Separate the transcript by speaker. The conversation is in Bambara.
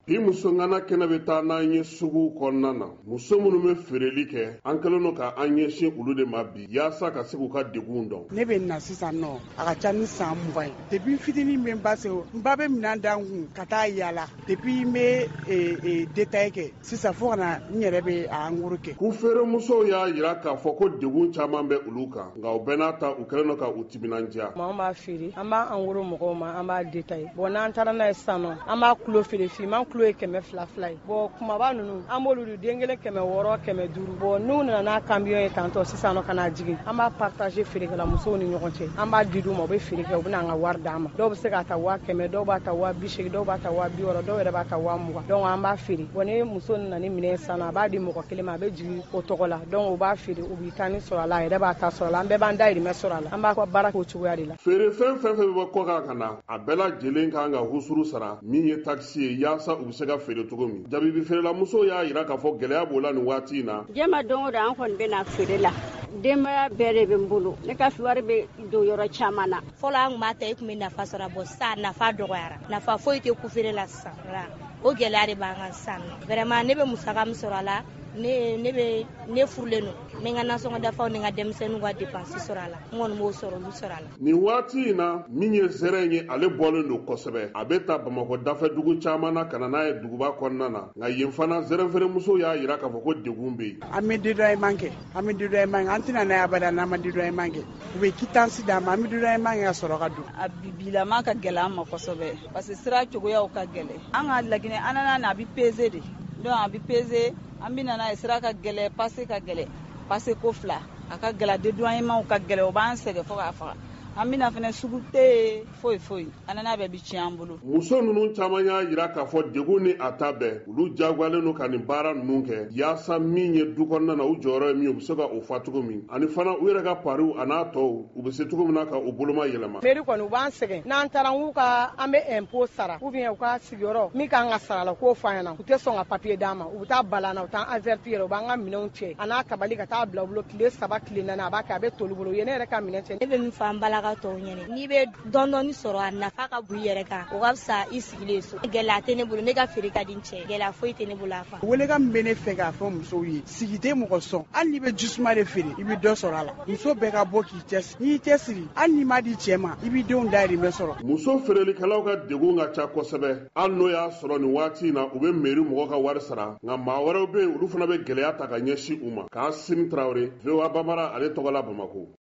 Speaker 1: Bi muso ngana kɛnɛ bɛ taa n'an ye sugu kɔnɔna na muso minnu bɛ feereli kɛ an kɛlen no ka an ɲɛsin olu de ma bi yaasa ka se k'u ka degun dɔn.
Speaker 2: Ne bɛ na sisan nɔ a ka ca ni san 20 ye depuis fitinin bɛ n ba se n ba bɛ minan da n kun ka taa yaala depuis n bɛ détail kɛ sisan fo ka na n yɛrɛ bɛ a engros kɛ.
Speaker 1: K'u feere musow y'a yira k'a fɔ ko degun caman bɛ olu kan nka u bɛɛ n'a ta u kɛlen no ka u timinandiya.
Speaker 3: An b'a feere an b'a engros mɔgɔw ma an b'a détail bon n'an taara n'a ye sisan nɔ an b'a kilo feere finman kilo ye 200 ye bon kumaba ninnu an b'olu de den kelen 600 500 bon n'u nana n'a camion ye tantɔ sisan nɔ ka n'a jigin an b'a partager feerekɛla musow ni ɲɔgɔn cɛ an b'a di d'u ma u bɛ feere kɛ u bɛna an ka wari d'an ma dɔw bɛ se k'a ta 100 dɔw b'a ta 80 dɔw b'a ta 60 dɔw yɛrɛ b'a ta 20 donc an b'a feere bon ni muso nana ni minɛn san a b'a di mɔgɔ kelen ma a bɛ jigin o tɔgɔ la donc u b'a feere u b'i taa ni sɔrɔ a la a yɛrɛ b'a ta sɔrɔ a la an bɛɛ b'an dahirimɛ sɔrɔ a la an b'a ka baara k'o cogoya de la.
Speaker 1: Feere fɛn fɛn bɛ bɔ kɔkan ka na a bɛɛ lajɛlen kan ka husuru sara min ye taxi ye yaasa u bɛ se ka feere cogo min. Jabibi feerela musow y'a yira k'a fɔ gɛlɛya b'o la nin waati in na.
Speaker 4: Jɛma don o don an kɔni bɛ na feere la denbaya bɛɛ de bɛ n bolo ne ka wari bɛ don yɔrɔ caman na.
Speaker 5: Fɔlɔ an tun b'a ta i tun bɛ nafa sɔrɔ bɔ sisan nafa dɔgɔyara nafa foyi tɛ ku feere la sisan o gɛlɛya de b'an kan sisan vraiment ne bɛ musaka min sɔrɔ a la ne furulen don n bɛ n ka nasɔngɔ dafaw ni n ka denmisɛnninw ka dépense sɔrɔ a la n kɔni b'o sɔrɔ olu sɔrɔ a la.
Speaker 1: Nin waati in na min ye zɛrɛn ye ale bɔlen don kosɛbɛ a bɛ ta Bamakɔ dafɛ dugu caman na ka na n'a ye duguba kɔnɔna na nka yen fana zɛrɛn feere musow y'a yira k'a fɔ ko degun bɛ yen.
Speaker 2: An bɛ dédommagement kɛ an tɛna n'a ye abada n'an ma dédommagement kɛ u bɛ quittance d'an ma an bɛ dédommagement kɛ ka sɔrɔ ka don.
Speaker 6: A bilama ka gɛlɛn an ma kosɛbɛ parce que sira cogoyaw ka gɛlɛn an ka laginɛ an nana na a bɛ peser de donc a bɛ peser an bɛ na n'a ye sira ka gɛlɛn passe ka gɛlɛn passe ko fila a ka gɛlɛn dédouanement ka gɛlɛn o b'an sɛgɛn fo k'a faga an bɛna fana sugu tɛ foyi an nana bɛɛ bi tiɲɛ an bolo.
Speaker 1: Muso ninnu caman y'a yira k'a fɔ degun ni a ta bɛɛ olu jagoyalen don ka nin baara ninnu kɛ yaasa min ye du kɔnɔna na u jɔyɔrɔ ye min u bɛ se ka o fa cogo min ani fana u yɛrɛ ka pariw a n'a tɔw u bɛ se cogo min na ka u boloma yɛlɛma.
Speaker 3: Mairie kɔni u b'an sɛgɛn n'an taara an bɛ impôt sara ou bien u ka sigiyɔrɔ min k'an ka sara la k'o f'an ɲɛna u tɛ sɔn ka papier d'an ma u bɛ taa bala na u t'an avertir u b'an ka minɛnw cɛ a n'a tabali ka taa bila u bolo tile 3 tile 4 a b'a kɛ a bɛ toli bolo u ye ne yɛrɛ ka minɛn cɛ.
Speaker 5: Ne bɛ min fɔ an balaka tɔw ɲɛna n'i bɛ dɔɔni sɔrɔ a nafa ka bon i yɛrɛ kan o ka fisa i sigilen so gɛlɛya tɛ ne bolo ne ka feere ka di n cɛ gɛlɛya foyi tɛ ne bolo a fa.
Speaker 2: Welekan min bɛ ne fɛ k'a fɔ musow ye sigi tɛ mɔgɔ sɔn hali n'i bɛ jisuma de feere i bɛ dɔ sɔrɔ a la muso bɛɛ ka bɔ k'i cɛsiri n'i y'i cɛsiri hali n'i ma di cɛ ma i b'i denw dahirimɛ sɔrɔ.
Speaker 1: Muso feerelikɛlaw ka degun ka ca kosɛbɛ hali n'o y'a sɔrɔ nin waati in na u bɛ mairie mɔgɔ ka wari sara nka maa wɛrɛw bɛ yen olu fana bɛ gɛlɛya ta ka ɲɛsin u ma. K'Asimi Tarawele VOA Bambara ale tɔgɔ la Bamakɔ.